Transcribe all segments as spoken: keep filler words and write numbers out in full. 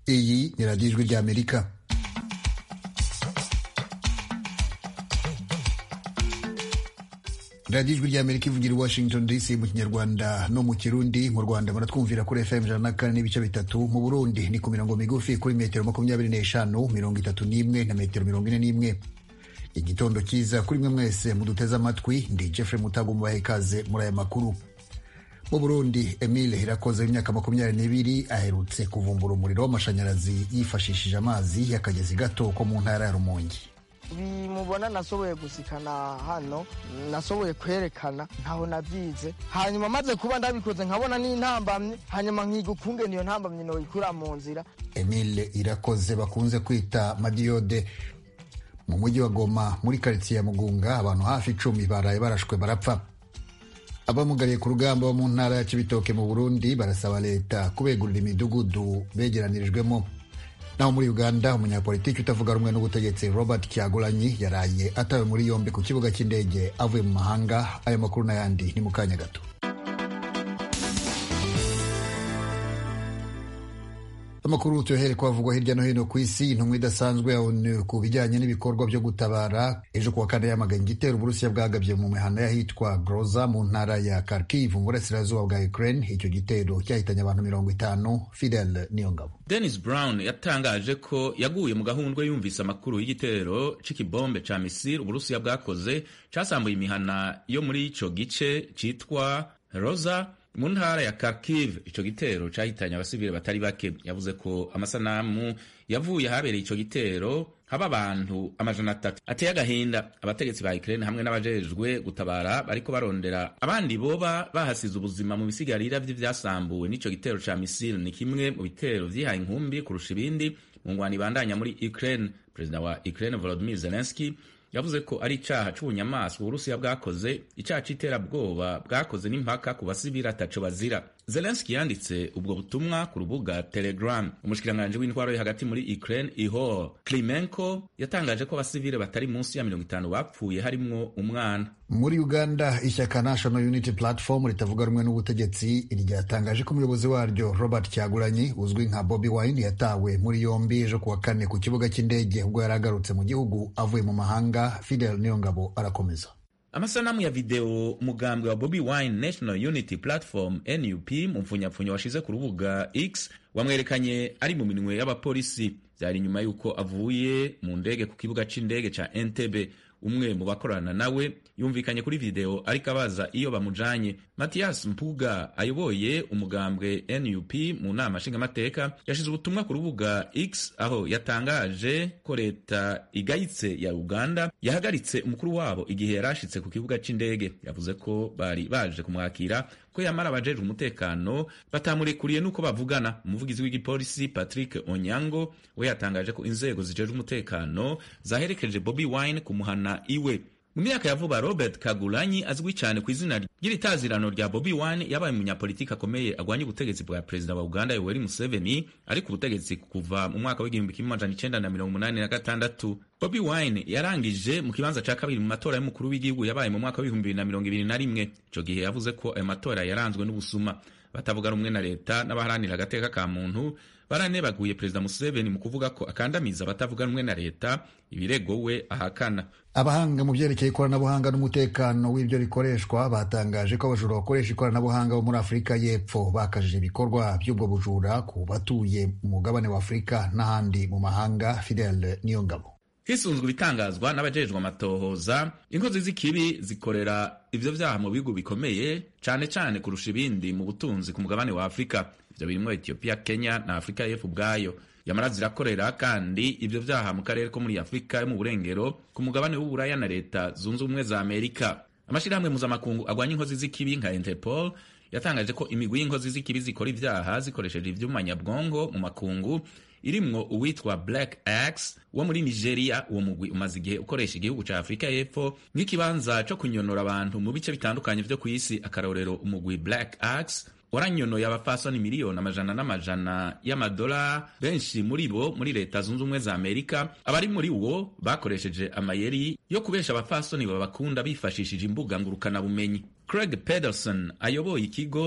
Iyi ni radiyo ijwi ry'Amerika. radiyo ijwi ry'Amerika ivugira i Washington D C mu Kinyarwanda no mu Kirundi. Mu Rwanda baratwumvira kuri F M ijana na kane n'ibice bitatu, mu Burundi ni ku mirongo migufi kuri metero makumyabiri n'eshanu, mirongo itatu n'imwe na metero mirongo ine n'imwe. Igitondo cyiza kuri mwe mwese muduteze amatwi. Ndi Jeffrey Mutago mubahe ikaze muri aya makuru. Mu Burundi, Emile Irakoze w'imyaka makumyabiri n'ibiri aherutse kuvumbura umuriro w'amashanyarazi yifashishije amazi y'akagezi gato ko mu ntara ya Rumonge. Bimubona nasoboye gusikana hano, nasoboye kwerekana ntaho navyize, hanyuma maze kuba ndabikoze nkabona n'intambamye, hanyuma nkiga ukungene iyo ntambamye no ikura mu nzira. Emile Irakoze bakunze kwita Madiode, mu mujyi wa Goma muri quartier ya Mugunga, abantu hafi icumi baraye barashwe barapfa. Abamugariye ku rugamba bo mu ntara ya Cibitoke mu Burundi barasaba leta kubegurira imidugudu begeranirijwemo. Naho muri Uganda, umunyapolitiki utavuga rumwe n'ubutegetsi Robert Kyagulanyi yaraye atawe muri yombi ku kibuga cy'indege avuye mu mahanga. Ayo makuru n'ayandi ni mu kanya gato. Amakuru tuyohere kwavugwa hirya no hino ku isi. Intumwa idasanzwe ya ONU ku bijyanye n'ibikorwa byo gutabara ejo kuwa kane yamaganye igitero Uburusiya bwagabye mu mihana y'ahitwa Groza mu ntara ya Kharkiv mu burasirazuba bwa Ukraine. Icyo gitero cyahitanye abantu mirongo itanu. Fidel Niyongabo. Dennis Brown yatangaje ko yaguye mu gahundwe yumvise amakuru y'igitero c'ikibombe ca misile Uburusiya bwakoze casambuye imihana yo muri ico gice citwa Roza mu ntara ya Kharkiv. Ico gitero cahitanye abasivile batari bake. Yavuze ko amasanamu yavuye habereye ico gitero haba abantu amajana atatu ateye agahinda. Abategetsi ba Ukraine hamwe n'abajejwe gutabara bariko barondera abandi boba bahasize ubuzima mu bisigarira vy'ivyasambuwe n'ico gitero ca misile. Ni kimwe mu bitero vyihaye inkumbi kurusha ibindi mu ngwano ibandanya muri Ukraine. Perezida wa Ukraine Volodymyr Zelensky yavuze ko ari icaha c'ubunyamaswa Uburusiya bwakoze, icaha c'iterabwoba bwakoze n'impaka ku basivili ataco bazira. Zelensky yanditse ubwo butumwa ku rubuga Telegram. Umushikiranganje w'intwaro yo hagati muri Ukraine Ihor Klimenko yatangaje ko abasivile batari munsi ya mirongo itanu bapfuye harimwo umwana. Muri Uganda, ishyaka National Unity Platform ritavuga rumwe n'ubutegetsi ryatangaje ko umuyobozi waryo Robert Kyagulanyi uzwi nka Bobi Wine yatawe muri yombi ejo kuwa kane ku kibuga cy'indege ubwo yaragarutse mu gihugu avuye mu mahanga. Fidel Niyongabo arakomeza. Amasanamu ya video umugambwe wa Bobi Wine National Unity Platform N U P mu mfunyapfunya washize ku rubuga X wamwerekanye ari mu minwe y'abapolisi. Byari nyuma yuko avuye mu ndege ku kibuga c'indege ca Entebbe. Umwe mu bakorana nawe yumvikanye kuri video ariko abaza iyo bamujanye. Mathias Mpuga ayoboye umugambwe N U P mu nama nshingamateka yashize ubutumwa ku rubuga X aho yatangaje ko leta igayitse ya Uganda yahagaritse umukuru wabo igihe yarashitse ku kibuga c'indege. Yavuze ko bari baje kumwakira ko yamara abajejwe umutekano batamurekuriye nuko bavugana. Umuvugizi w'igipolisi Patrick Onyango we yatangaje ko inzego zijejwe umutekano zaherekeje Bobi Wine ku muhana iwe. Mu myaka ya vuba, Robert Kyagulanyi azwi cyane ku izina ry'itazirano rya Bobi Wine yabaye umunyapolitiki akomeye agwanya ubutegetsi bwa perezida wa Uganda Yoweri Museveni ari ku butegetsi kuva mu mwaka w'igihumbi kimwe amajana icenda na mirongo umunani na gatandatu. Bobi Wine yarangije mu kibanza ca kabiri mu matora y'umukuru w'igihugu yabaye mu mwaka w'ibihumbi bibiri na mirongo ibiri na rimwe. Ico gihe yavuze ko ayo matora yaranzwe n'ubusuma. Batavuga rumwe na leta n'abaharanira agateka ka muntu baranebaguye perezida Museveni mu kuvuga ko akandamiza batavuga rumwe na leta, ibirego we ahakana. Abahanga mu byerekeye ikoranabuhanga n'umutekano w'ibyo rikoreshwa batangaje ko abajura bakoresha ikoranabuhanga bo muri Afurika y'Epfo bakajije ibikorwa by'ubwo bujura ku batuye mu mugabane wa Afurika n'ahandi mu mahanga. Fidel Niyongabo. Hisunzwe ibitangazwa n'abajejwe amatohoza, inkozi z'ikibi zikorera ivyo vyaha mu bihugu bikomeye cane cane kurusha ibindi mu butunzi ku mugabane wa Afurika. Ivyo birimwo Ethiopia, Kenya na Afurika y'Epfo ubwayo. Yamara zirakorera kandi ivyo vyaha mu karere ko muri Afurika yo mu burengero ku mugabane w'Uburaya na leta zunze ubumwe za Amerika. Amashirahamwe mpuzamakungu agwanya inkozi z'ikibi nka Interpol yatangaje ko imigwi y'inkozi z'ikibi zikora ivyaha zikoresheje ivyuma nyabwonko mu makungu irimwo uwitwa Black Axe wo muri Nigeria. Uwo mugwi umaze igihe ukoresha igihugu ca Afurika y'Epfo nk'ikibanza co kunyonora abantu mu bice bitandukanye vyo kw'isi. Akarorero, umugwi Black Axe waranyonoye abafasoni miliyoni amajana n'amajana y'amadola, benshi muri bo muri leta zunze ubumwe za Amerika. Abari muri uwo bakoresheje amayeri yo kubesha abafasoni babakunda bifashishije imbuga ngurukana bumenyi. Craig Pedersen ayoboye ikigo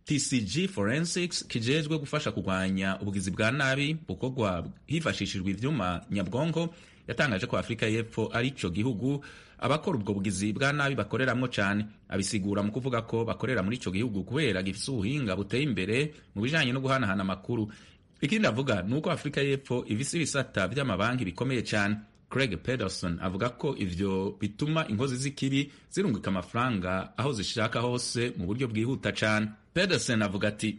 T C G Forensics kijejwe gufasha kurwanya ubugizi bwa nabi bukorwa hifashishijwe ivyuma nyabwonko yatangaje ko Afrika y'Epfo ari ico gihugu abakora ubwo bugizi bwa nabi bakoreramwo cane. Abisigura mu kuvuga ko bakorera muri ico gihugu kubera gifise ubuhinga buteye imbere mu bijanye no guhanahana amakuru. Ikindi avuga nuko Afrika y'Epfo ifise ibisata vy'amabanki bikomeye cane. Craig Pedersen avuga ko ivyo bituma inkozi z'ikibi zirungika amafaranga aho zishaka hose mu buryo bwihuta cane. Pedersen avuga ati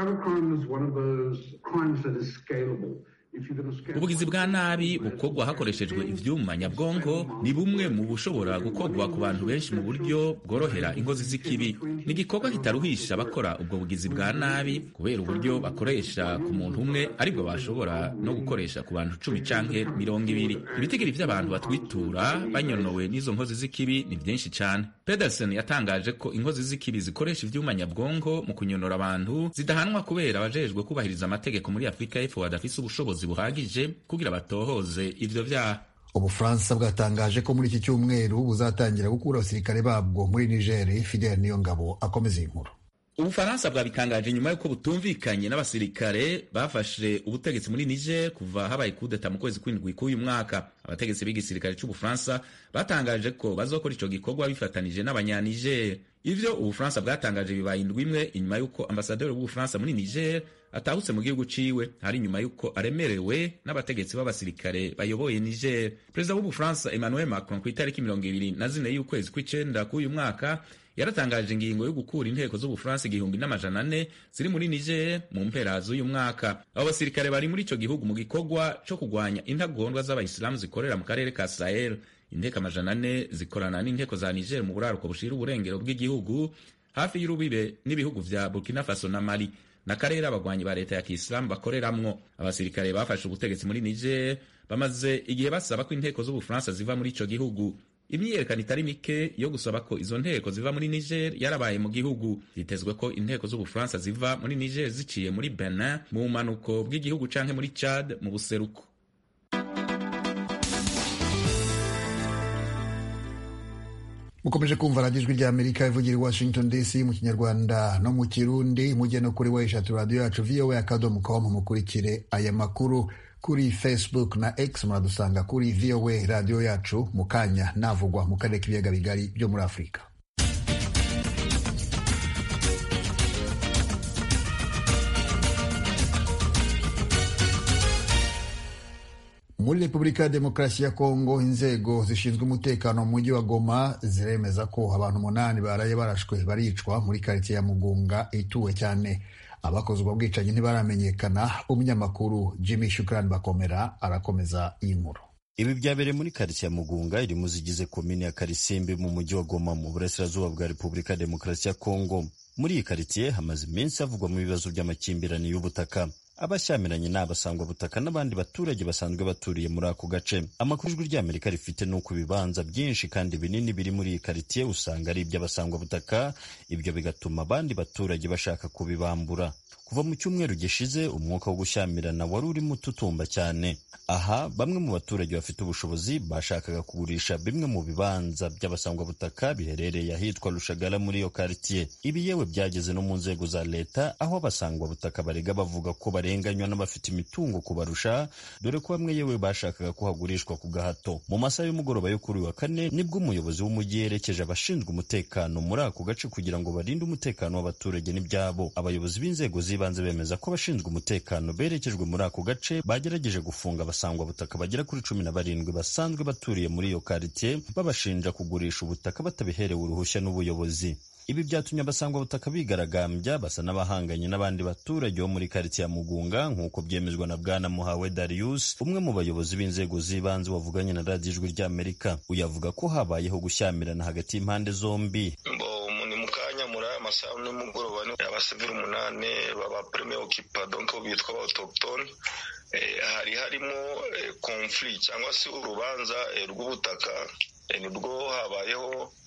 ubugizi bwa nabi bukorwa hakoreshejwe ivyuma nyabwonko ni bumwe mu bushobora gukorwa ku bantu benshi mu buryo bworohera inkozi z'ikibi. Ni igikorwa kitaruhisha abakora ubwo bugizi bwa nabi kubera uburyo bakoresha ku muntu umwe aribwo bashobora no gukoresha ku bantu cumi canke mirongo ibiri. Ibitigiri vy'abantu batwitura banyonowe n'izo nkozi z'ikibi ni vyinshi cane. Pedersen yatangaje ko inkozi z'ikibi zikoresha ivyuma nyabwonko mu kunyonora abantu zidahanwa kubera abajejwe kubahiriza amategeko muri Afrika y'Epfo badafise ubushobozi buhagije kugira batohoze ivyo vyaha. Ubufaransa bwatangaje ko muri iki cyumweru buzatangira gukura abasirikare babwo muri Niger. Fidel Niyongabo akomeza inkuru. Ubufaransa bwabitangaje nyuma yuko butumvikanye n'abasirikare bafashe ubutegetsi muri Niger kuva habaye kudeta mu kwezi kw'indwi k'uyu mwaka. Abategetsi b'igisirikare c'Ubufaransa batangaje ko bazokora ico gikorwa bifatanije n'abanyaniger. Ivyo Ubufaransa bwatangaje bibaye indwi imwe inyuma yuko ambasaderi w'Ubufaransa muri Niger atahutse mu gihugu ciwe, hari nyuma yuko aremerewe n'abategetsi b'abasirikare bayoboye Niger. Perezida w'Ubufaransa Emmanuel Macron ku itariki mirongo ibiri na zine y'ukwezi kw'icenda k'uyu mwaka yaratangaje ingingo yo gukura inteko z'Ubufaransa igihumbi n'amajana ane ziri muri Niger mu mpera z'uyu mwaka. Abo basirikare bari muri ico gihugu mu gikorwa co kugwanya intagondwa z'abayisilamu zikorera mu karere ka Sahel. Inteko amajana ane zikorana n'inteko za Niger mu buraruko bushira uburengero bw'igihugu hafi y'urubibe n'ibihugu vya Burkina Faso na Mali n'akarere abagwanyi ba leta ya Kiislamu bakoreramwo. Abasirikare bafashe ubutegetsi muri Niger bamaze igihe basaba ko inteko z'Ubufaransa ziva muri ico gihugu. Imyiyerekano itari mike yo gusaba ko izo nteko ziva muri Niger yarabaye mu gihugu. Hitezwe ko inteko z'Ubufaransa ziva muri Niger ziciye muri Benin mu bumanuko bw'igihugu canke muri Chad mu buseruko. Mukomeje kumva radiyo ijwi rya Amerika ivugira i Washington D C mu Kinyarwanda no mu Kirundi. Mujye no kuri weshatu radiyo yacu V O A akadomo com mukurikire aya makuru. Kuri Facebook na X muradusanga kuri V O A radiyo yacu. Mu kanya navugwa mu karere k'ibiyaga bigari byo muri Afurika. Muri Repubulika ya Demokarasi ya Kongo, inzego zishinzwe umutekano mu mujyi wa Goma ziremeza ko abantu umunani baraye barashwe baricwa muri quartier ya Mugunga ituwe cyane. Abakoze ubwo bwicanyi ntibaramenyekana. Umunyamakuru Jimmy Shukran Bakomera arakomeza iyi nkuru. Ibi byabereye muri quartier ya Mugunga iri mu zigize komine ya Karisimbi mu mujyi wa Goma mu burasirazuba bwa Repubulika ya Demokarasi ya Kongo. Muri iyi quartier hamaze iminsi havugwa mu bibazo by'amakimbirane y'ubutaka. Abashyamiranye n'abasangwa butaka n'abandi baturage basanzwe baturiye muri ako gace. Amakuru ijwi rya Amerika rifite nuko ibibanza byinshi kandi binini biri muri iyi quartier usanga ari iby'abasangwa butaka, ibyo bigatuma abandi baturage bashaka kubibambura. Kuva mu cyumweru gishize umwuka wo gushyamirana wari urimo ututumba cyane. Aha bamwe mu baturage bafite ubushobozi bashakaga kugurisha bimwe mu bibanza by'abasangwa butaka biherereye ahitwa Rushagara muri iyo quartier. Ibi yewe byageze no mu nzego za leta, aho abasangwa butaka barega bavuga ko barenganywa n'abafite imitungo kubarusha, dore ko bamwe yewe bashakaga kuhagurishwa ku gahato. Mu masaha y'umugoroba yo kuri wa kane nibwo umuyobozi w'umujyi yerekeje abashinzwe umutekano muri ako gace kugira ngo barinde umutekano w'abaturage n'ibyabo. Abayobozi b'inzego z'ibanze bemeza ko abashinzwe umutekano berekejwe muri ako gace bagerageje gufunga abasangwa butaka bagera kuri cumi na barindwi basanzwe baturiye muri iyo quartier, babashinja kugurisha ubutaka batabiherewe uruhushya n'ubuyobozi. Ibi byatumye abasangwa butaka bigaragambya basa n'abahanganye n'abandi baturage bo muri quartier ya Mugunga, nk'uko byemezwa na Bwana Muhawe Darius, umwe mu bayobozi b'inzego z'ibanze wavuganye na radiyo ijwi rya Amerika. Uyavuga ko habayeho gushyamirana hagati y'impande zombi. Amasaha n'umugoroba abasivili umunani baba premier occupant donc bitwa ba autochtone. Hari harimo conflict cyangwa se urubanza rw'ubutaka, nibwo habayeho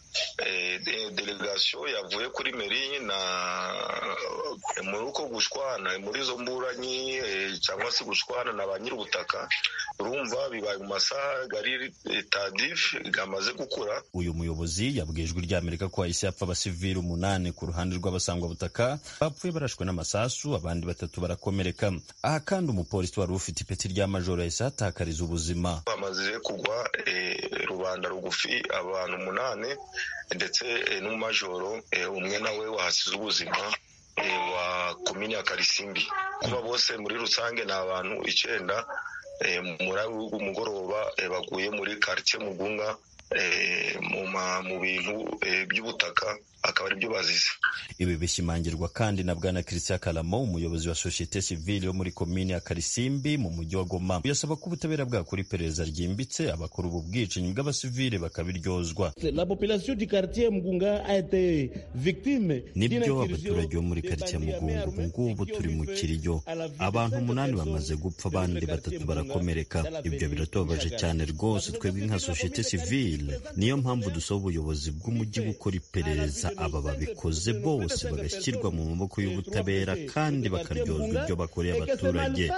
delegation yavuye kuri meri na muri uko gushwana muri izo mburanyi cyangwa se gushwana na ba nyir'ubutaka, urumva bibaye mu masaha gari tardif gamaze gukura. Uyu muyobozi yabwiye Ijwi ry'Amerika ko hahise hapfa abasivili umunani ku ruhande rw'abasangwa butaka, bapfuye barashwe n'amasasu, abandi batatu barakomereka. Aha kandi umupolisi wari ufite ipeti rya majoro yahise ahatakariza ubuzima. Bamaze kugwa rubanda rugufi abantu umunani ndetse n'umumajoro umwe nawe wahasize ubuzima wa komini ya Karisimbi. Kuba bose muri rusange ni abantu icyenda muri umugoroba baguye muri quartier Mugunga mu bintu by'ubutaka, akaba ari byo bazize. Ibi bishimangirwa kandi na Bwana Christian Kalamo, umuyobozi wa societe civile yo muri komini ya Karisimbi mu mujyi wa Goma. Yasaba ko ubutabera bwakora iperereza ryimbitse, abakora ubu bwicanyi bw'abasivile bakabiryozwa. La population du quartier Mugunga a été victime. Nibyo abaturage bo muri quartier Mugunga ubu ngubu turi mu kiriyo, abantu umunani bamaze gupfa, abandi batatu barakomereka. Ibyo biratubabaje cyane rwose twebwe nka societe civile. Niyo mpamvu dusaba ubuyobozi bw'umujyi gukora iperereza, aba babikoze bose bagashyirwa mu maboko y'ubutabera kandi bakaryozwa ibyo bakoreye abaturage.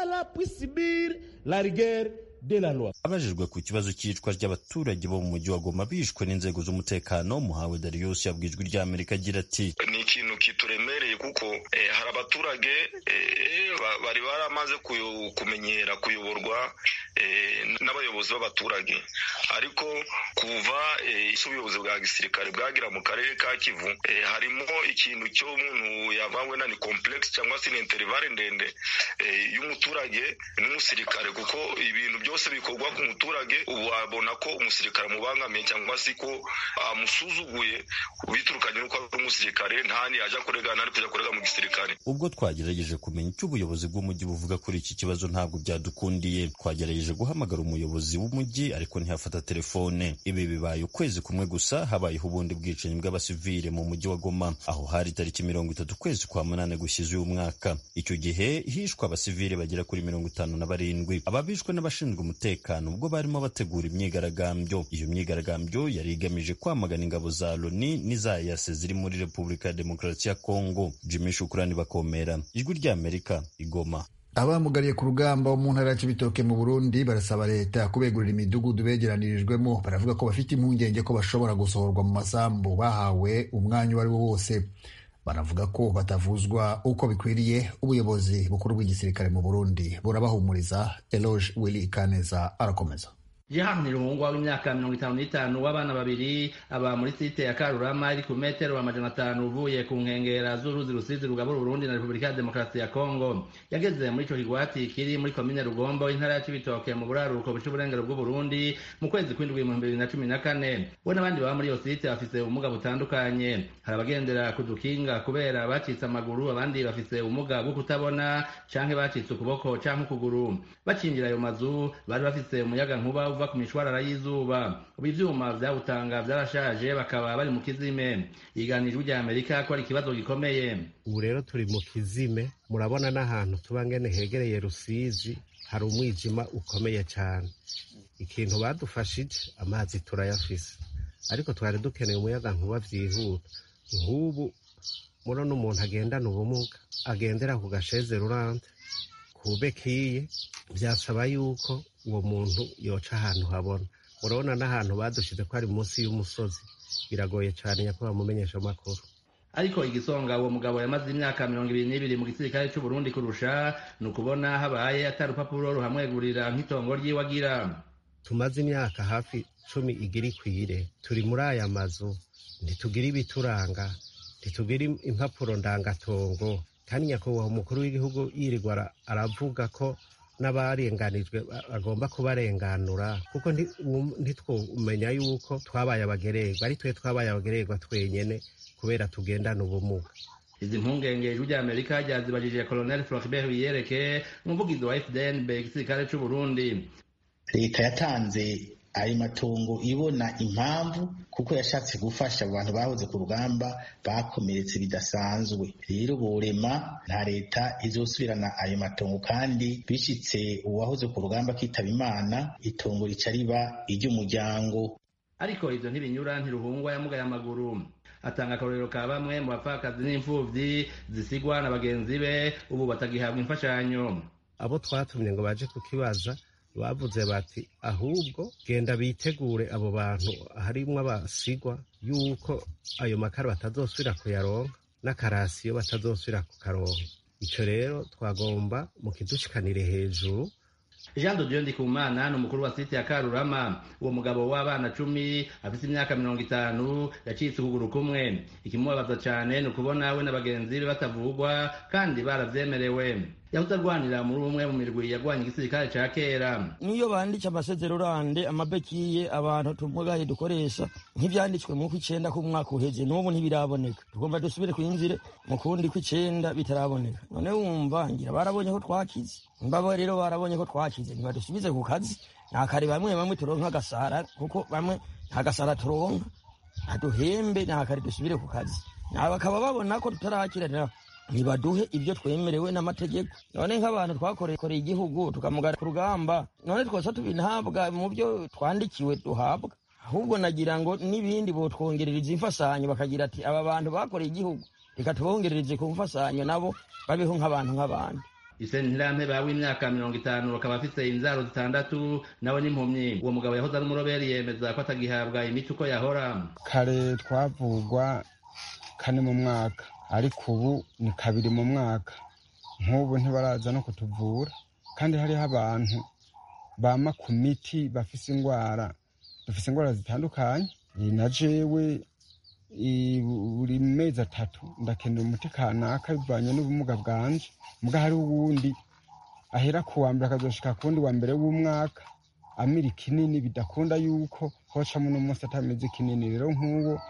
Abajijwe ku kibazo cy'icwa ry'abaturage bo mu mujyi wa Goma bishwe n'inzego z'umutekano, Muhawe Darius yabwiye Ijwi ry'Amerika agira ati: ni ikintu kituremereye kuko eh, hari abaturage eh, bari baramaze kumenyera kuyoborwa eh, n'abayobozi b'abaturage, ariko kuva eh, ubuyobozi bwa gisirikare bwagira mu karere ka Kivu eh, harimo ikintu cyo umuntu yavangwe na ni complex cyangwa se intervale ndende eh, y'umuturage n'umusirikare, kuko ibintu byose bikorwa ku muturage ubu wabona ko umusirikare mubangamiye cyangwa se ko amusuzuguye biturukanye n'uko ari umusirikare, ntani aje kuregana ari kujya kurega mu gisirikare. Ubwo twagerageje kumenya icyo ubuyobozi bw'umujyi buvuga kuri iki kibazo ntabwo byadukundiye. Twagerageje guhamagara umuyobozi w'umujyi ariko ntiyafata telefone. Ibi bibaye ukwezi kumwe gusa habayeho ubundi bwicanyi bw'abasivile mu mujyi wa Goma, aho hari tariki mirongo itatu kwezi kwa munane gushize uyu mwaka. Icyo gihe hishwe abasivile bagera kuri mirongo itanu na barindwi. Ababishwe n'abashinzwe umutekano ubwo barimo bategura imyigaragambyo. Iyo myigaragambyo yari igamije kwamagana ingabo za Loni n'iza E A C ziri muri Repubulika ya Demokarasi ya Kongo. Jimmy Shukrani Bakomera, Ijwi ry'Amerika, Igoma. Abamugariye ku rugamba mu ntara ya Cibitoke mu Burundi barasaba leta kubegurira imidugudu begeranirijwemo. Baravuga ko bafite impungenge ko bashobora gusohorwa mu masambu bahawe umwanya uwo ari wo wose. Baravuga ko batavuzwa uko bikwiriye. Ubuyobozi bukuru bw'igisirikare mu Burundi burabahumuriza. Eloge Willy Kaneza arakomeza. Jehan Nirungwa w'imyaka mirongo itanu n'itanu w'abana babiri aba muri site ya Karurama iri ku metero amajana atanu uvuye ku nkengera z'uruzi rusizi rugabura Burundi na Repubulika ya Demokarasi ya Kongo. Yageze muri ico kigwati kiri muri komine Rugombo intara ya Cibitoke mu buraruko bw'uburengero bw'u Burundi mu kwezi kw'indwi mu bibiri na cumi na kane. We n'abandi baba muri iyo site bafise ubumuga butandukanye. Hari abagendera ku dukinga kubera bacitse amaguru, abandi bafise ubumuga bwo kutabona canke bacitse ukuboko canke ukuguru. Bacinjira ayo mazu bari bafise umuyaga nkuba ku mishwarara y'izuba. Ubu ivyuma vyawutanga vyarashaje, bakaba bari mu kizime. Iganijwe rya Amerika ko ari ikibazo gikomeye. Ubu rero turi mu kizime, murabona n'ahantu tuba ngene hegereye Rusizi hari umwijima ukomeye cyane. Ikintu badufashije amazi turayafise, ariko twari dukeneye umuyaga nkuba vyihuta. Nk'ubu murabona umuntu agendana ubumuga agendera ku gasheze rurante kubekiye, byasaba yuko uwo muntu yoca ahantu habona. Urabona n'ahantu badushize ko ari munsi y'umusozi, biragoye cyane nyakubahwa mumenyesha amakuru. Ariko igisonga uwo mugabo yamaze imyaka mirongo ibiri n'ibiri mu gisirikare cy'u Burundi kurusha ni ukubona habaye atari urupapuro ruhamwegurira nk'itongo ry'iwe agira. Tumaze imyaka hafi cumi igira ikwire turi muri aya mazu, ntitugira ibituranga, ntitugira impapuro ndangatongo, kandi nyakubahwa umukuru w'igihugu yirirwa aravuga ko n'abarenganijwe agomba kubarenganura, kuko ntitwumenya yuko twabaye abagererwa, ari twe twabaye abagererwa twenyene kubera tugendana ubumuga. Izi mpungenge Ijwi ry'Amerika ryazibajije Colonel Floribert Biyereke, umuvugizi wa F D N B igisirikare cy'u Burundi. Leta yatanze ayo matongo ibona impamvu kuko yashatse gufasha abantu bahoze ku rugamba bakomeretse bidasanzwe. Rero uburema nta leta izosubirana ayo matongo, kandi bishitse uwahoze ku rugamba kitaba Imana itongo rica riba iry'umuryango. ariko ivyo ntibinyura ntiruhungwa yamugaye amaguru. Atanga akarorero ka bamwe mu bapfakazi n'imfuvyi zisigwa na bagenzi be ubu batagihabwa imfashanyo. Abo twatumye ngo baje kukibaza bavuze bati ahubwo genda bitegure abo bantu harimwo abasigwa yuko ayo makara batazosubira kuyaronka n'akarasiyo batazosubira kukaronka. Ico rero twagomba mu kidushikanire hejuru. Jean de Dieu Ndikumana ni umukuru wa site ya Karurama. Uwo mugabo w'abana cumi afite imyaka mirongo itanu yacitse ukuguru kumwe. Ikimubabaza cyane ni ukubona we na bagenzi be batavugwa kandi baravyemerewe. Yahuze arwanira muri umwe mu mirwi yagwanye igisirikare ca kera. Niyo banditse amasezerorande amabekiye abantu tumugaye dukoresha nk'ivyanditswe mu kw'icenda ku mwaka uheze n'ubu ntibiraboneka. Tugomba dusubire kwinzire mu kundi kw'icenda bitaraboneka. None wumva ngira barabonye ko twakize. Mbabo rero barabonye ko twakize ntibadusubize ku kazi. Nakare bamwe bamwe turonka agasara kuko bamwe nta gasara turonka. Aduhembe nakare dusubire ku kazi. Nabakaba babona ko tutarakirana nibaduhe ibyo twemerewe n'amategeko. None nk'abantu twakoreye igihugu tukamugara ku rugamba none twose tubinhabwa mu byo twandikiwe duhabwa. Ahubwo nagira ngo n'ibindi bo twongerereza imfasanyo bakagira ati aba bantu bakoreye igihugu reka tubongerereze ku mfasanyo nabo babeho nk'abantu nk'abandi. Isen Ntirampe bawe imyaka mirongo itanu bakaba afite inzaro zitandatu nawe n'impumyi. Uwo mugabo yahoze ari umuroberi yemeza ko atagihabwa imiti uko yahora. Kare twavugwa kane mu mwaka ariko ubu ni kabiri mu mwaka. Nk'ubu ntibaraza no kutuvura kandi hariho abantu bama ku miti bafise ingwara dufise ingwara zitandukanye. Na jewe buri mezi atatu ndakenera umuti kanaka bivanye n'ubumuga bwanje. Muga hari uwundi ahera ku wa mbere akazoshika kundi wa mbere w'umwaka amira ikinini bidakunda yuko hocamo n'umunsi atameze kinini. Rero nk'uwo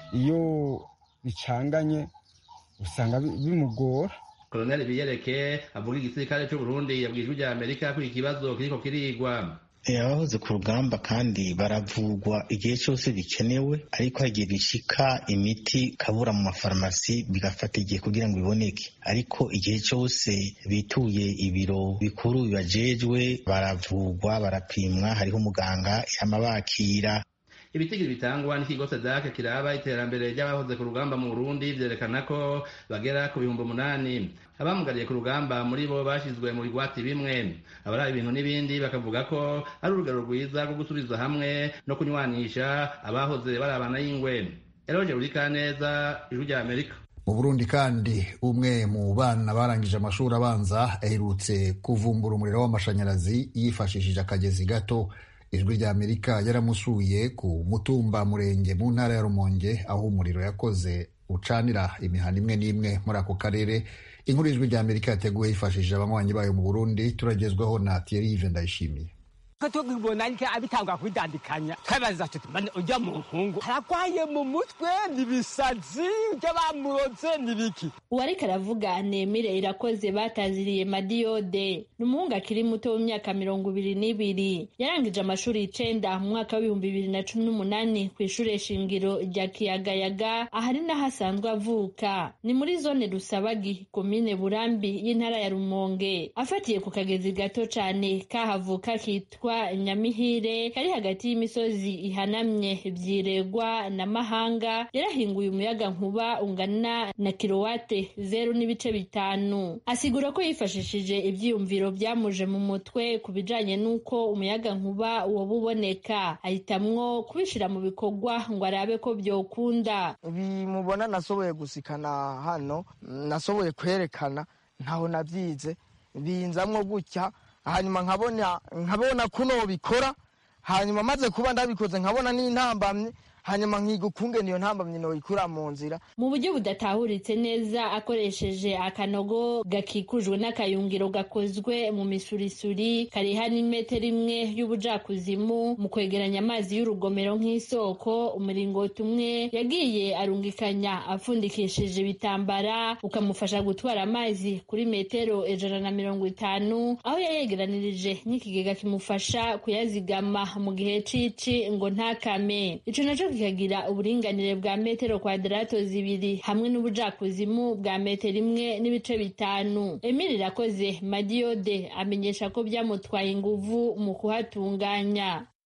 iyo bicanganye usanga bimugora. Colonel Biyereke avuga igisirikare cy'u Burundi yabwije ujya Amerika ko ikibazo kiriko kirigwa. Abahoze ku rugamba kandi baravugwa igihe cyose bikenewe, ariko hagiye bishika imiti kabura mu mafarumasi bigafata igihe kugira ngo iboneke. Ariko igihe cyose bituye ibiro bikuru bibajejwe baravugwa barapimwa, hariho umuganga yamabakira. Ibitigiri bitangwa n'ikigo Sadaka kiraba iterambere ry'abahoze ku rugamba mu Burundi vyerekana ko bagera ku bihumbi umunani. Abamugariye ku rugamba muri bo bashizwe mu bigwati bimwe. Abari ibintu n'ibindi bakavuga ko ari urugero rwiza rwo gusubiza hamwe no kunywanisha abahoze barabana y'ingwe. Eroje Urikaneza, Ijwi rya Amerika. Mu Burundi kandi umwe mu bana barangije amashuri abanza aherutse kuvumbura umuriro w'amashanyarazi yifashishije akagezi gato. Ijwi rya Amerika yaramusuye ku Mutumba Murenge mu ntara ya Rumonge aho umuriro yakoze ucanira imihana imwe n'imwe muri ako karere. Inkuru Ijwi rya Amerika yateguye yifashishije abanywanyi bayo mu Burundi, turagezwaho na Thierry Vendayishimiye. Tugibona ariko abitangwa kwidandikanya kabaza tuti bane ujya mu nkungu harakwaye mu mutwe nibisazi by'abamuroze nibiki. Uwari karavuga Nemire Irakoze bataziriye Madiyode n'umuhungu akiri muto w'imyaka mirongo ibiri n'ibiri yarangije amashuri icenda mu mwaka w'ibihumbi bibiri na cumi n'umunani ku ishure shingiro rya Kiyagayaga ahari n'ahasanzwe avuka ni muri zone Rusabagi komine Burambi y'intara ya Rumonge. Afatiye ku kagezi gato cane kahavuka kitwa Nyamihire kari hagati y'imisozi ihanamye Vyiregwa na Mahanga yarahinguye umuyaga nkuba ungana na kilowate zero n'ibice bitanu. Asigura ko yifashishije ivyiyumviro byamuje mu mutwe kubijanye nuko umuyaga nkuba wobuboneka ahitamwo kubishira mu bikorwa ngo arabe ko byokunda. Bimubona nasoboye gusikana hano, nasoboye kwerekana ntaho navyize binzamwo gutya, hanyuma nkabona nkabona kuno bikora, hanyuma maze kuba ndabikoze nkabona n'intambamye, hanyuma nkiga ukungene iyo ntambamye no ikura mu nzira mu buryo budatahuritse neza akoresheje akanogo gakikujwe n'akayungiro gakozwe mu misurisuri kariha n'imetero imwe y'ubujakuzimu mu kwegeranya amazi y'urugomero nk'isoko. Umuringoti umwe yagiye arungikanya apfundikishije ibitambara ukamufasha gutwara amazi kuri metero ijana na mirongo itanu, aho yayegeranirije n'ikigega kimufasha kuyazigama mu gihe cici ngo ntakame. Ico naco kikagira uburinganire bwa metero kwadrato zibiri hamwe n'ubujakuzimu bwa metero imwe n'ibice bitanu. Emile Irakoze Madiyode amenyesha ko byamutwaye inguvu mu kuhatunganya.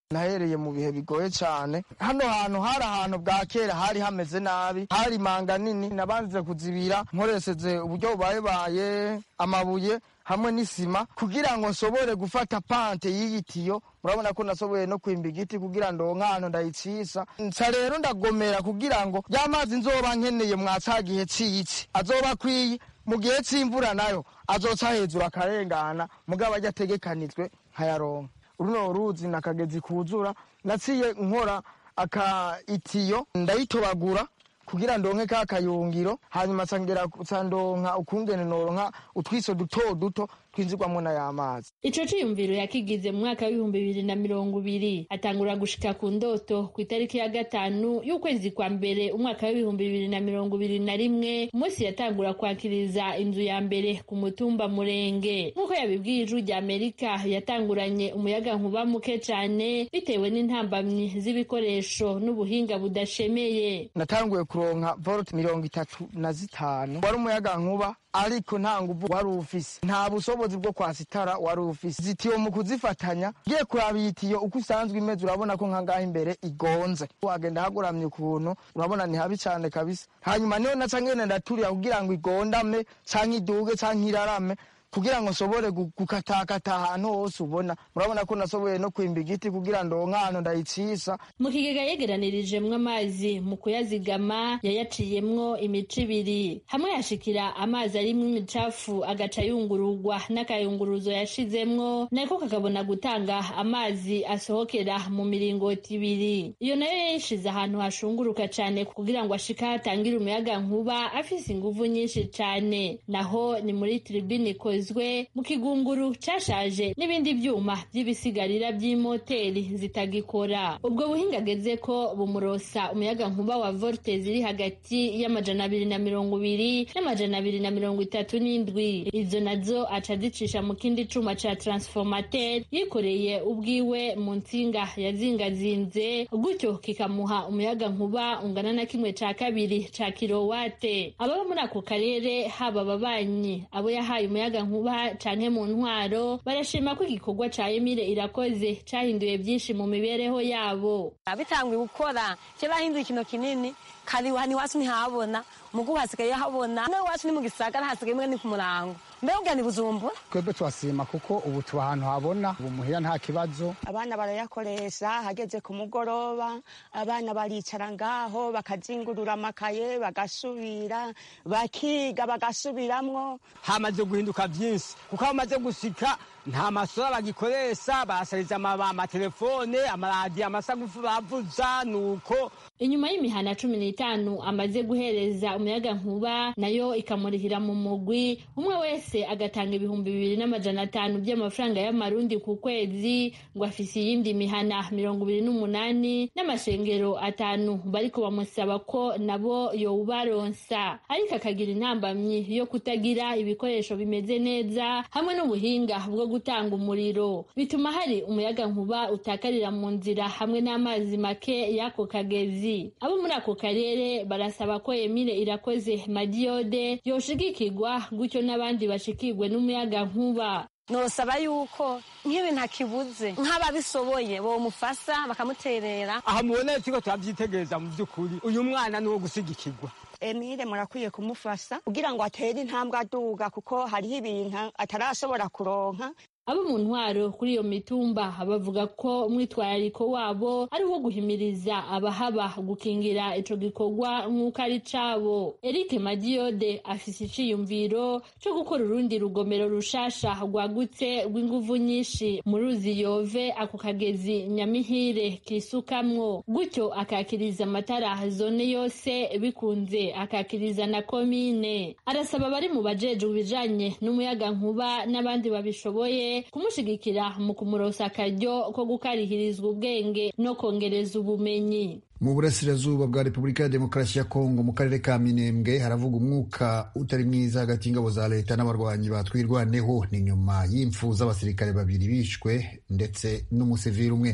nahereye mu bihe bigoye cyane. Hano hantu hari ahantu bwa kera hari hameze nabi, hari manga nini, nabanze kuzibira nkoresheje uburyo bubayebaye, amabuye hamwe n'isima kugira ngo nsobore gufata pante y'igitiyo. Murabona ko nasoboye no kwimba igiti kugira ndonka hano ndayicisa. Nsa rero ndagomera kugira ngo y'amazi nzoba nkeneye mwaca gihe cici azoba kwiye, mu gihe c'imvura nayo azoca hejuru akarengana, mugabo ajya ategekanijwe nkayaronka. Uruno ruzi nakagezi kuzura, naciye nkora aka itiyo ndayitobagura kugira ndonke ka kayungiro, hanyuma sangera sandonka ukungene noronka utwiso duto duto twinjirwamwo na y'amazi. Ico ciyumviro yakigize mu mwaka w'ibihumbi bibiri na mirongo ibiri, atangura gushika ku ndoto ku itariki ya gatanu y'ukwezi kwa mbere umwaka w'ibihumbi bibiri na mirongo ibiri na rimwe, umunsi yatangura kwakiriza inzu ya mbere ku mutumba Murenge. Nk'uko yabibwiye Ijwi rya Amerika, yatanguranye umuyaga nkuba muke cane bitewe n'intambamyi z'ibikoresho n'ubuhinga budashemeye. Natanguye kuronka volt mirongo itatu na zitanu, wari umuyaga nkuba ariko nta nguvu wari ufise, nta bushobozi bwo kwasitara wari ufise. Zitiyo mu kuzifatanya giye kuraba itiyo uko usanzwe imeze, urabona ko nkangaha imbere igonze, wagenda haguramye ukuntu urabona ni habi cyane kabisa. Hanyuma niyo naca ngene ndaturira kugira ngo igondame canke iduge canke irarame kugira ngo nsobore gukatakata ahantu hose ubona. Murabona ko nasoboye no kwimba igiti kugira ndonka hano ndayicisa. Mu kigega yegeranirijemwo amazi mu kuyazigama yayaciyemwo imico ibiri, hamwe yashikira amazi arimwo imicafu agaca yungururwa n'akayunguruzo yashizemwo, nako kakabona gutanga amazi asohokera mu miringoti ibiri. Iyo nayo yayishize ahantu hashunguruka cane kugira ngo ashika hatangire umuyaga nkuba afise inguvu nyinshi cane. Naho ni muri tribune mu kigunguru cashaje n'ibindi vyuma vy'ibisigarira vy'imoteri zitagikora. Ubwo buhinga ageze ko bumurosa umuyaga nkuba wa volte ziri hagati y'amajana abiri na mirongo ibiri n'amajana abiri na mirongo itatu n'indwi. Izo nazo aca zicisha mu kindi cuma ca transformateur yikoreye ubwiwe mu ntsinga yazingazinze, gutyo kikamuha umuyaga nkuba ungana na kimwe ca kabiri ca kilowate. Ababa muri ako karere, haba ababanyi, abo yahaye umuyaga nkuba canke mu ntwaro, barashima ko igikorwa ca Emile Irakoze cahinduye byinshi mu mibereho yabo. Abitanguye gukora cyo bahinduye ikintu kinini, kari wani wacu ntihabona, mugu hasigaye habona. No wacu ni mu gisagara, hasigaye mwe ni ku murango. Mbega ugani Bujumbura? Twebwe twasima kuko ubu tuba ahantu habona, ubu muhira nta kibazo. Abana barayakoresha, hageze ku mugoroba abana baricara ngaho bakazingurura amakaye bagasubira bakiga bagasubiramwo. Hamaze guhinduka byinshi kuko hamaze gushika nta masora bagikoresha, basariza amatelefone, amaradiyo, amasagufu bavuza. Nuko inyuma y'imihana cumi n'itanu amaze guhereza umuyaga nkuba, nayo ikamurihira mu mugwi, umwe wese agatanga ibihumbi bibiri n'amajana atanu by'amafaranga y'amarundi ku kwezi, ngo afise iyindi mihana mirongo ibiri n'umunani n'amashengero atanu bariko bamusaba ko nabo yowubaronsa. Ariko akagira intambamyi yo kutagira ibikoresho bimeze neza hamwe n'ubuhinga bwo gutanga umuriro, bituma hari umuyaga nkuba utakarira mu nzira hamwe n'amazi make y'ako kagezi. Abo muri ako karere barasaba ko Emile Irakoze Madiode yoshigikirwa gutyo n'abandi bashikirwe n'umuyaga nkuba. Nosaba yuko nk'ibintu akibuze nk'ababisoboye bo mufasa bakamuterera. Aha mubona tiko turavyitegereza mu by'ukuri, uyu mwana ni wo gusigikirwa. Emile murakwiye kumufasha kugira ngo atere intambwe aduga, kuko hariho ibintu atarashobora kuronka. Abo mu ntwaro kuri iyo mitumba bavuga ko umwitwarariko wabo ari uwo guhimiriza abahaba gukingira ico gikorwa nk'uko ari cabo. Eric Madiode afise iciyumviro co gukora urundi rugomero rushasha rwagutse rw'inguvu nyinshi mu ruzi Yove, ako kagezi Nyamihire kisukamwo, gutyo akakiriza amatara zone yose, bikunze akakiriza na komine. Arasaba bari mu bajejwe ibijanye n'umuyaga nkuba n'abandi babishoboye kumushigikira mu kumurosa akaryo ko gukarihirizwa ubwenge no kongereza ubumenyi. Mu burasirazuba bwa Repubulika ya Demokarasi ya Kongo, mu karere ka Minembwe, haravuga umwuka utari mwiza hagati y'ingabo za leta n'abarwanyi batwirwaneho. Ni nyuma y'imfu z'abasirikare babiri bishwe ndetse n'umusivili umwe.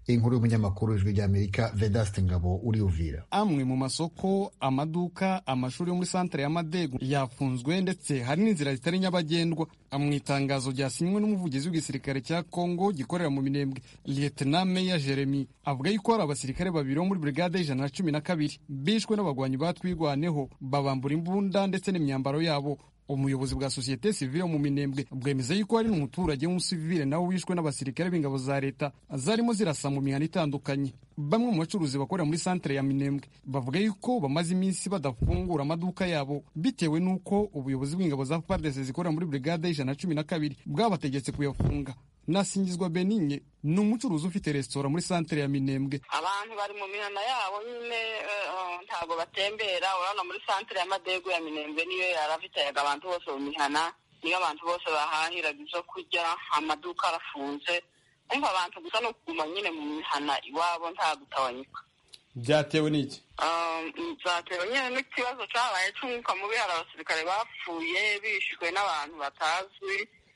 inkuru y'umunyamakuru w'ijwi ry'Amerika Vedaste Ngabo uri Uvira. Amwe mu masoko, amaduka, amashuri yo muri santere ya Madegu yafunzwe ndetse hari n'inzira zitari nyabagendwa. Mu itangazo ryasinywe n'umuvugizi w'igisirikare cya Kongo gikorera mu Minembwe, Lieutenant Meya Jeremy avuga yuko hari abasirikare babiri bo muri brigade y'ijana na cumi na kabiri bishwe n'abagwanyi batwigwaneho babambura imbunda ndetse n'imyambaro yabo. Umuyobozi bwa societe civile mu Minembwe bwemeza yuko hari n'umuturage w'umusivile nawe wishwe n'abasirikare b'ingabo za leta zarimo zirasa mu mihana itandukanye. Bamwe mu bacuruzi bakorera muri santere ya Minembwe bavuga yuko bamaze iminsi badafungura amaduka yabo bitewe n'uko ubuyobozi bw'ingabo za F A R D C zikorera muri brigade y'ijana na cumi na kabiri bwabategetse kuyafunga. Nasingizwa Benigne ni umucuruzi ufite resitora muri santere ya Minembwe. Abantu bari mu mihana yabo nyine ntago batembera, urabona muri santere ya Madegu ya Minembwe niyo yaravitayaga abantu bose mu mihana, niyo abantu bose bahahira ibyo kurya, amaduka arafunze. Umva abantu gusa no kuguma nyine mu mihana iwabo nta gutawanyika. Byatewe n'iki? Um, byatewe nyine n'ikibazo cyabaye cy'umwuka mubi, hari abasirikare bapfuye bishwe n'abantu batazwi.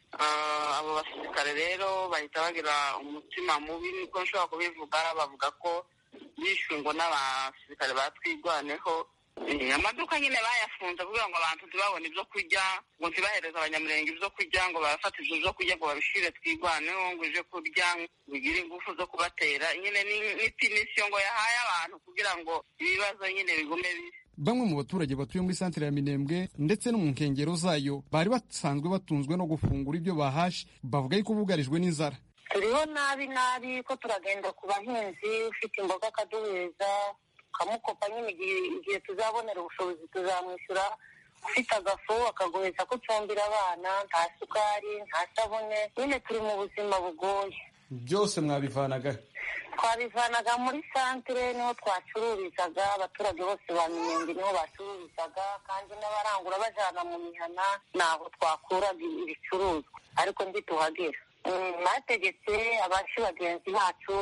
Uh, abo basirikare rero bahita bagira umutima mubi, niko nshobora kubivuga, bavuga ko bishwe ngo n'abasirikare batwigwaneho. E, amaduka nyine bayafunze kugira ngo abantu ntibabone ibyo kurya, ngo ntibahereze abanyamurenge ibyo kurya, ngo barafata ibyo byo kurya ngo babishire twigwaneho, ngo uje kurya bigire ingufu zo kubatera. Nyine n'itinisiyo ngo yahaye abantu kugira ngo ibibazo nyine bigume bisi. Bamwe mu baturage batuye muri santere ya Minembwe ndetse no mu nkengero zayo bari basanzwe batunzwe no gufungura ibyo bahashe, bavuga yuko bugarijwe n'inzara. Turiho nabi nabi ko turagenda ku bahinzi, ufite imboga akaduheza kamukopa nyine igihe tuzabonera ubushobozi tuzamwishyura, ufite agafu akaguheza kucumbira abana, nta sukari nta sabune, nyine turi mu buzima bugoye. Byose mwabivanaga? Twabivanaga muri santere, niho twacururizaga, abaturage bose ba Minembwe niho bacururizaga, kandi n'abarangura bajana mu mihana naho twakuraga ibicuruzwa, ariko ndi tuhagera. Bategetse abashi bagenzi bacu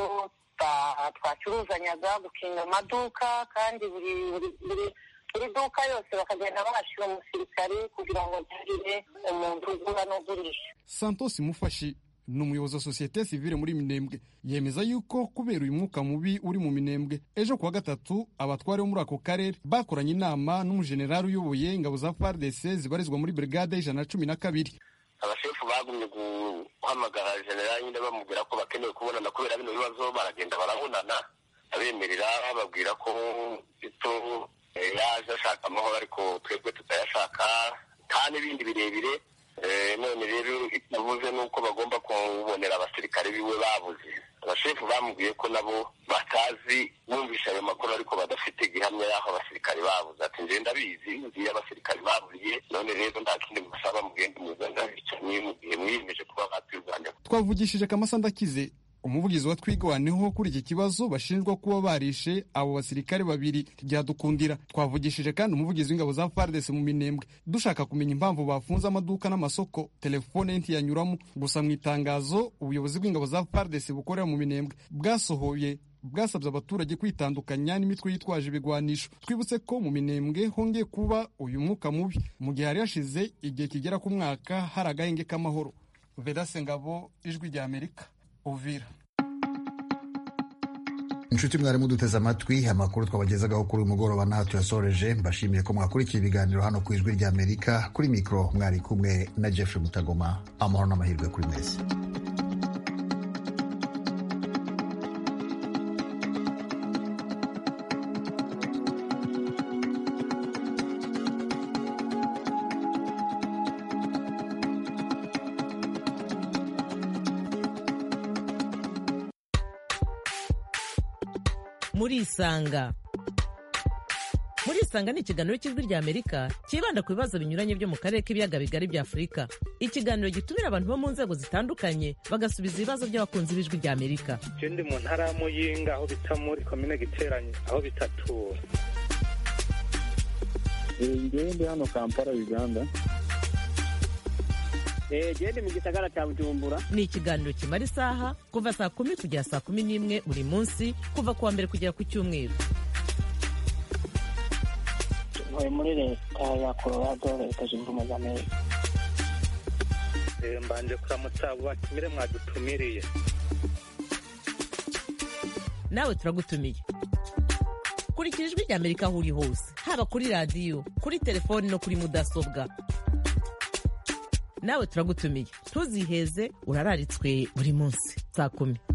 twacuruzanyaga gukinga amaduka, kandi buri buri buri duka yose bakagenda bahashira umusirikare kugira ngo ntagire umuntu ugura n'ugurisha. Santos Mufashi ni umuyobozi wa societe civile muri Minembwe yemeza yuko kubera uyu mwuka mubi uri mu Minembwe, ejo kuwa gatatu abatware bo muri ako karere bakoranye inama n'umujenerali uyoboye ingabo za F A R D C zibarizwa muri brigade y'ijana na cumi na kabiri. Abashefu bagumye guhamagara generali nyine bamubwira ko bakeneye kubonana kubera bino bibazo, baragenda barabonana abemerera bababwira ko ito yaje ashaka amahoro ariko twebwe tutayashaka nta n'ibindi birebire. None rero navuze nuko bagomba kubonera abasirikare biwe babuze. Abashefu bamubwiye ko nabo batazi bumvisha ayo makuru ariko badafite gihamya y'aho abasirikare babuze. Ati nje ndabizi ngiye abasirikare babuye, none rero nta kindi musaba mugende muzanga icyo mu gihe mwiyemeje kuba batwirwanya. Twavugishije Kamasa Ndakize, umuvugizi wa twigwaneho kuri iki kibazo bashinjwa kuba barishe abo basirikare babiri byadukundira. Twavugishije kandi umuvugizi w'ingabo za F A R D C mu Minembwe dushaka kumenya impamvu bafunze amaduka n'amasoko, telefone ntiyanyuramo. Gusa mu itangazo ubuyobozi bw'ingabo za F A R D C bukorera mu Minembwe bwasohoye bwasabye abaturage kwitandukanya n'imitwe yitwaje ibigwanisho. Twibutse ko mu Minembwe hongeye kuba uyu mwuka mubi mu gihe hari hashize igihe kigera ku mwaka hari agahenge k'amahoro. Vedaste Ngabo, Ijwi ry'Amerika, Uvira. Inshuti mwari muduteze amatwi, amakuru twabagezagaho kuri uyu mugoroba naha tuyasoreje. Mbashimiye ko mwakurikiye ibiganiro hano ku Ijwi ry'Amerika. Kuri mikro mwari kumwe na Jeffrey Mutagoma. Amahoro n'amahirwe kuri mwese. Muri Isanga. Muri Isanga ni ikiganiro cy'Ijwi ry'Amerika kibanda ku bibazo binyuranye byo mu karere k'ibiyaga bigari bya Afurika. Ikiganiro gitumira abantu bo mu nzego zitandukanye bagasubiza ibibazo by'abakunzi b'Ijwi ry'Amerika. Je ndi mu ntara ya Muyinga aho bita muri komine Giteranye aho bitatura. Ngiye ndi hano Kampala, Uganda. Gende mu gisagara cya Bujumbura. Ni ikiganiro kimara isaha kuva saa kumi kugera saa kumi n'imwe buri munsi kuva kuwa mbere kugera ku cyumweru. Tuvuye muri leta ya Colorado, leta zunze ubumwe za Amerika. Mbanje kuramutsa abo batumire mwadutumiriye. nawe turagutumiye. Kurikira ijwi rya Amerika aho uri hose, haba kuri radiyo, kuri telefoni no kuri mudasobwa. Nawe turagutumiye, ntuziheze, urararitswe buri munsi saa kumi.